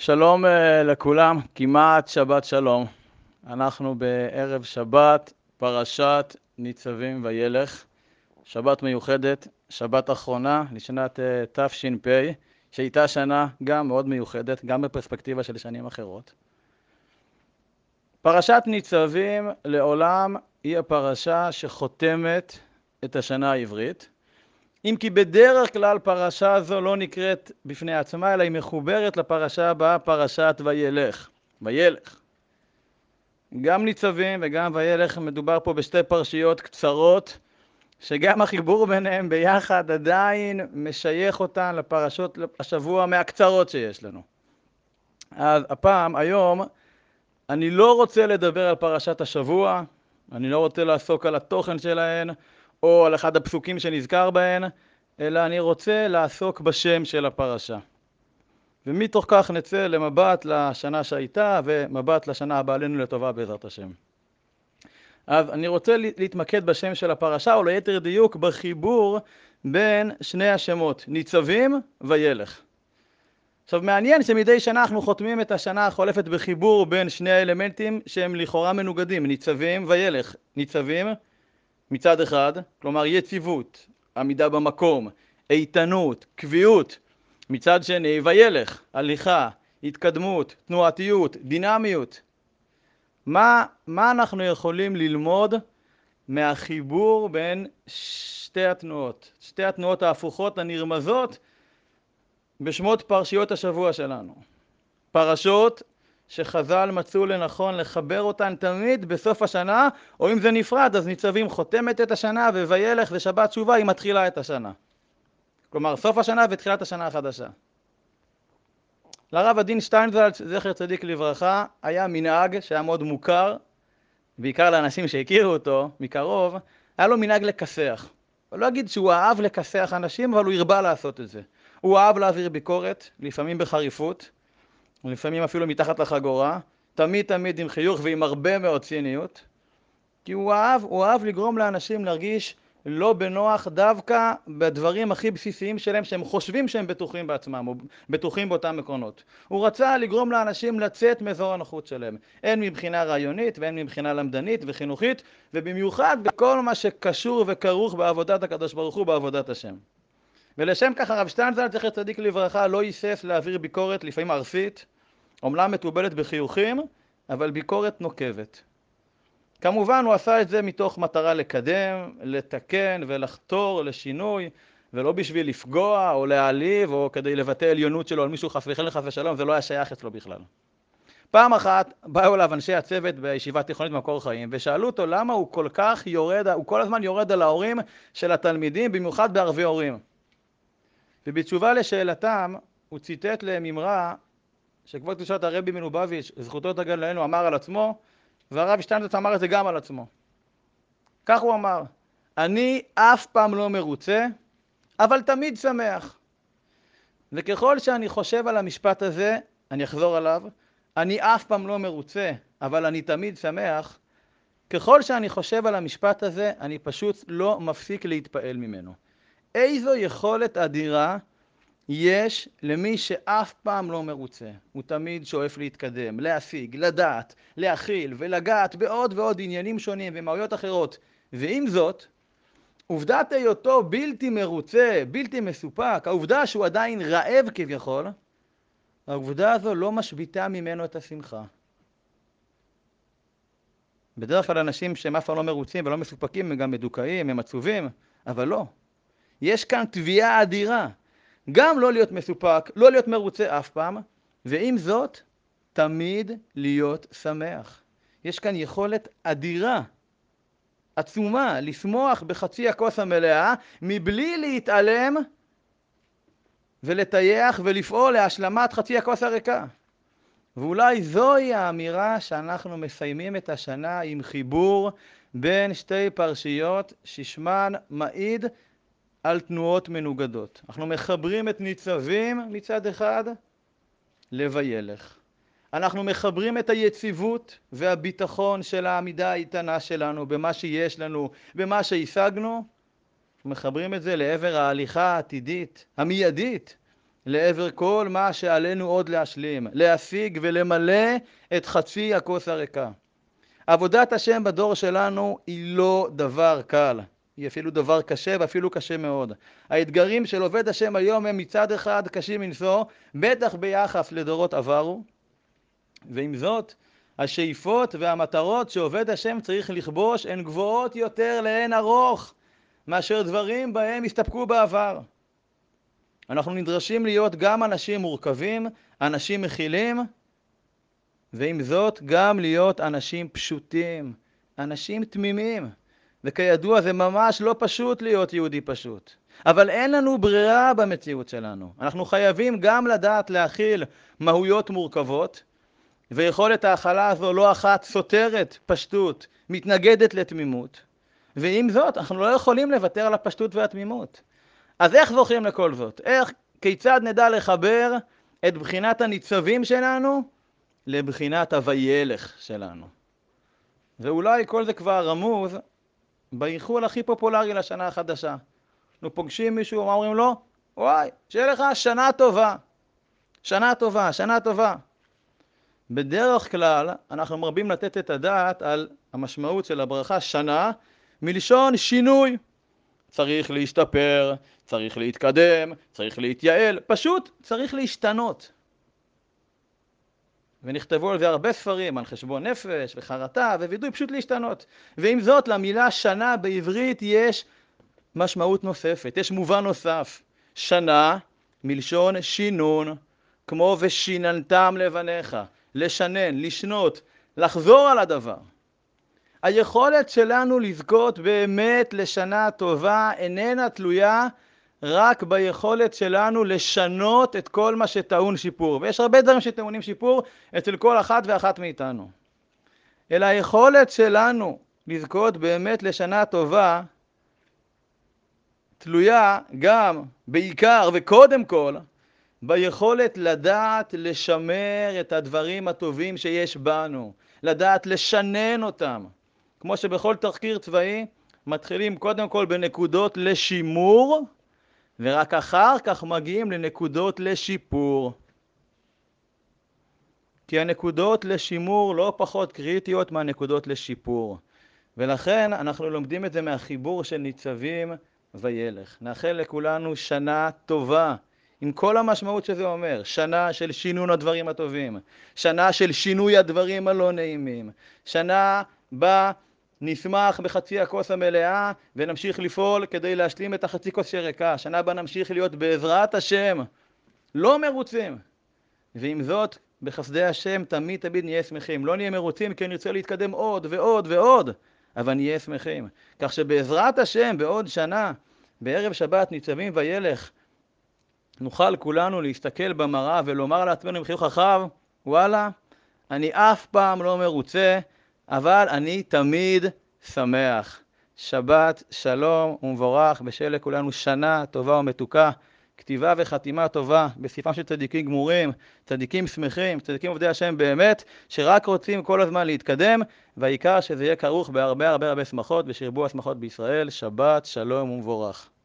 שלום לכולם, כמעט שבת שלום. אנחנו בערב שבת, פרשת ניצבים וילך. שבת מיוחדת, שבת אחרונה לשנת תש"פ, שהייתה שנה גם מאוד מיוחדת, גם בפרספקטיבה של שנים אחרות. פרשת ניצבים לעולם היא הפרשה שחותמת את השנה העברית. אם כי בדרך כלל פרשה זו לא נקראת בפני עצמה, אלא היא מחוברת לפרשה הבאה, פרשת וילך. וילך. גם ניצבים וגם וילך מדובר פה בשתי פרשיות קצרות, שגם החיבור ביניהם ביחד עדיין משייך אותן לפרשות השבוע מהקצרות שיש לנו. אז הפעם, היום, אני לא רוצה לדבר על פרשת השבוע, אני לא רוצה לעסוק על התוכן שלהן, או על אחד הפסוקים שנזכר בהן, אלא אני רוצה לעסוק בשם של הפרשה. ומתוך כך נצא למבט לשנה שהייתה, ומבט לשנה הבאה עלינו לטובה בעזרת השם. אז אני רוצה להתמקד בשם של הפרשה, או ליתר דיוק בחיבור בין שני השמות, ניצבים וילך. עכשיו מעניין שמדי שנה אנחנו חותמים את השנה החולפת בחיבור בין שני האלמנטים שהם לכאורה מנוגדים, ניצבים וילך. ניצבים מצד אחד, כלומר יציבות, עמידה במקום, איתנות, קביעות. מצד שני, וילך, הליכה, התקדמות, תנועתיות, דינמיות. מה אנחנו יכולים ללמוד מהחיבור בין שתי התנועות? שתי התנועות ההפוכות הנרמזות בשמות פרשיות השבוע שלנו. פרשות שחז"ל מצאו לנכון לחבר אותן תמיד בסוף השנה, או אם זה נפרד, אז ניצבים חותמת את השנה, ווילך זה שבת תשובה, היא מתחילה את השנה. כלומר, סוף השנה ותחילת השנה החדשה. לרב עדין שטיינזלץ, זכר צדיק לברכה, היה מנהג שהיה מאוד מוכר, בעיקר לאנשים שהכירו אותו מקרוב, היה לו מנהג לכסח. אני לא אגיד שהוא אהב לכסח אנשים, אבל הוא הרבה לעשות את זה. הוא אהב להעביר ביקורת, לפעמים בחריפות, ולפעמים אפילו מתחת לחגורה, תמיד עם חיוך ועם הרבה מאוד ציניות, כי הוא אהב לגרום לאנשים להרגיש לא בנוח דווקא בדברים הכי בסיסיים שלהם, שהם חושבים שהם בטוחים בעצמם, או בטוחים באותם עקרונות. הוא רצה לגרום לאנשים לצאת מאזור הנוחות שלהם, הן מבחינה רעיונית והן מבחינה למדנית וחינוכית, ובמיוחד בכל מה שקשור וכרוך בעבודת הקדוש ברוך הוא, בעבודת השם. ולשם כך הרב שטיינזלץ, זכר צדיק לברכה, לא היסס להעביר ביקורת, לפעמים ארסית, אומנם מתובלת בחיוכים, אבל ביקורת נוקבת. כמובן הוא עשה את זה מתוך מטרה לקדם, לתקן ולחתור לשינוי, ולא בשביל לפגוע או להעליב או כדי לבטא עליונות שלו על מישהו חס ושלום, זה לא היה שייך אצלו בכלל. פעם אחת באו אליו אנשי הצוות בישיבה תיכונית במקור חיים ושאלו אותו למה הוא כל הזמן יורד על ההורים של התלמידים, במיוחד בערבי הורים. ובתשובה לשאלתם הוא ציטט להם אמרה שכבוד קדושת הרבי מלובביץ' זכותו תגן לעילוי אמר על עצמו, והרב שטיינזלץ אמר את זה גם על עצמו. כך הוא אמר, אני אף פעם לא מרוצה, אבל תמיד שמח. וככל שאני חושב על המשפט הזה, אני אחזור עליו, אני אף פעם לא מרוצה, אבל אני תמיד שמח, ככל שאני חושב על המשפט הזה, אני פשוט לא מפסיק להתפעל ממנו. איזו יכולת אדירה יש למי שאף פעם לא מרוצה. הוא תמיד שואף להתקדם, להשיג, לדעת, להכיל ולגעת בעוד ועוד עניינים שונים ומהויות אחרות. ועם זאת, עובדת היותו בלתי מרוצה, בלתי מסופק, העובדה שהוא עדיין רעב כביכול, העובדה הזו לא משביתה ממנו את השמחה. בדרך כלל אנשים שהם אף פעם לא מרוצים ולא מסופקים הם גם מדוכאים, הם עצובים, אבל לא. יש כאן תביעה אדירה. גם לא להיות מסופק, לא להיות מרוצה אף פעם, ועם זאת, תמיד להיות שמח. יש כאן יכולת אדירה, עצומה, לשמוח בחצי הכוס המלאה, מבלי להתעלם ולטייח ולפעול להשלמת חצי הכוס הריקה. ואולי זוהי האמירה שאנחנו מסיימים את השנה עם חיבור בין שתי פרשיות ששמן מעיד על תנועות מנוגדות. אנחנו מחברים את ניצבים מצד אחד לוילך. אנחנו מחברים את היציבות והביטחון של העמידה האיתנה שלנו במה שיש לנו, במה שהשגנו, מחברים את זה לעבר ההליכה העתידית, המיידית, לעבר כל מה שעלינו עוד להשלים, להשיג ולמלא את חצי הכוס הריקה. עבודת השם בדור שלנו היא לא דבר קל, היא אפילו דבר קשה ואפילו קשה מאוד. האתגרים של עובד השם היום הם מצד אחד קשים מנשוא, בטח ביחס לדורות עברו, ועם זאת, השאיפות והמטרות שעובד השם צריך לכבוש הן גבוהות יותר לאין ארוך מאשר דברים בהם הסתפקו בעבר. אנחנו נדרשים להיות גם אנשים מורכבים, אנשים מכילים, ועם זאת גם להיות אנשים פשוטים, אנשים תמימים. וכידוע זה ממש לא פשוט להיות יהודי פשוט. אבל אין לנו ברירה במציאות שלנו. אנחנו חייבים גם לדעת להכיל מהויות מורכבות, ויכולת ההכלה הזו לא אחת סותרת פשטות, מתנגדת לתמימות. ועם זאת אנחנו לא יכולים לוותר על הפשטות והתמימות. אז איך זוכים לכל זאת? כיצד נדע לחבר את בחינת הניצבים שלנו לבחינת הוילך שלנו? ואולי כל זה כבר רמוז באיחול הכי פופולרי לשנה החדשה. אנחנו פוגשים מישהו, מה אומרים לו? וואי, שיהיה לך שנה טובה. שנה טובה, שנה טובה. בדרך כלל אנחנו מרבים לתת את הדעת על המשמעות של הברכה שנה מלשון שינוי. צריך להשתפר, צריך להתקדם, צריך להתייעל, פשוט צריך להשתנות. ונכתבו על זה הרבה ספרים, על חשבון נפש וחרטה ווידוי, פשוט להשתנות. ועם זאת, למילה שנה בעברית יש משמעות נוספת, יש מובן נוסף. שנה מלשון שינון, כמו ושיננתם לבניך, לשנן, לשנות, לחזור על הדבר. היכולת שלנו לזכות באמת לשנה טובה איננה תלויה רק ביכולת שלנו לשנות את כל מה שטעון שיפור. ויש הרבה דברים שטעונים שיפור אצל כל אחת ואחת מאיתנו. אלא היכולת שלנו לזכות באמת לשנה טובה תלויה גם, בעיקר וקודם כל, ביכולת לדעת לשמר את הדברים הטובים שיש בנו, לדעת לשנן אותם. כמו שבכל תחקיר צבאי מתחילים קודם כל בנקודות לשימור, ורק אחר כך מגיעים לנקודות לשיפור. כי הנקודות לשימור לא פחות קריטיות מהנקודות לשיפור. ולכן אנחנו לומדים את זה מהחיבור של ניצבים וילך. נאחל לכולנו שנה טובה, עם כל המשמעות שזה אומר. שנה של שינון הדברים הטובים, שנה של שינוי הדברים הלא נעימים, שנה בה נשמח בחצי הכוס המלאה ונמשיך לפעול כדי להשלים את החצי כוס שריקה. שנה בה נמשיך להיות בעזרת השם לא מרוצים, ועם זאת בחסדי השם תמיד נהיה שמחים. לא נהיה מרוצים כי נרצה להתקדם עוד ועוד ועוד, אבל נהיה שמחים. כך שבעזרת השם בעוד שנה, בערב שבת ניצבים וילך, נוכל כולנו להסתכל במראה ולומר לעצמנו עם חיוך רחב, וואלה, אני אף פעם לא מרוצה, אבל אני תמיד שמח. שבת שלום ומבורך, בשל לכולנו שנה טובה ומתוקה, כתיבה וחתימה טובה בספרם של צדיקים גמורים, צדיקים שמחים, צדיקים עובדי השם באמת, שרק רוצים כל הזמן להתקדם, והעיקר שזה יהיה כרוך בהרבה הרבה שמחות, ושירבו השמחות בישראל. שבת שלום ומבורך.